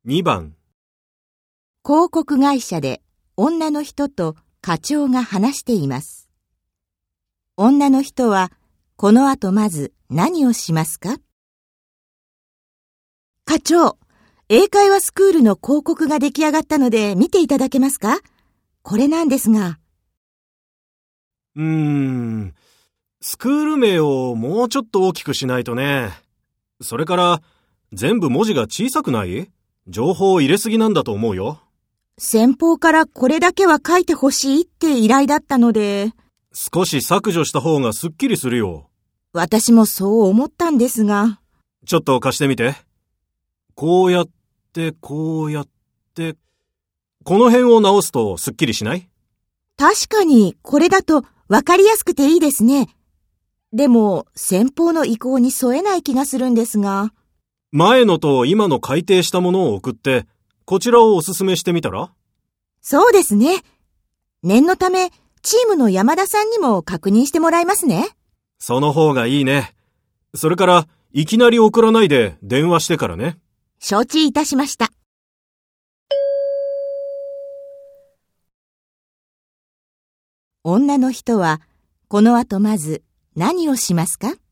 2番。 広告会社で女の人と課長が話しています。女の人はこの後まず何をしますか？課長、英会話スクールの広告が出来上がったので見ていただけますか？これなんですが。 スクール名をもうちょっと大きくしないとね。それから全部文字が小さくない？情報を入れすぎなんだと思うよ。 先方からこれだけは書いてほしいって依頼だったので。 少し削除した方がすっきりするよ。 私もそう思ったんですが。 ちょっと貸してみて。こうやってこうやって、この辺を直すとすっきりしない？ 確かにこれだとわかりやすくていいですね。でも先方の意向に沿えない気がするんですが。 前のと今の改訂したものを送って、こちらをおすすめしてみたら？ そうですね。念のため、チームの山田さんにも確認してもらいますね。 その方がいいね。それから、いきなり送らないで電話してからね。 承知いたしました。女の人は、この後まず何をしますか？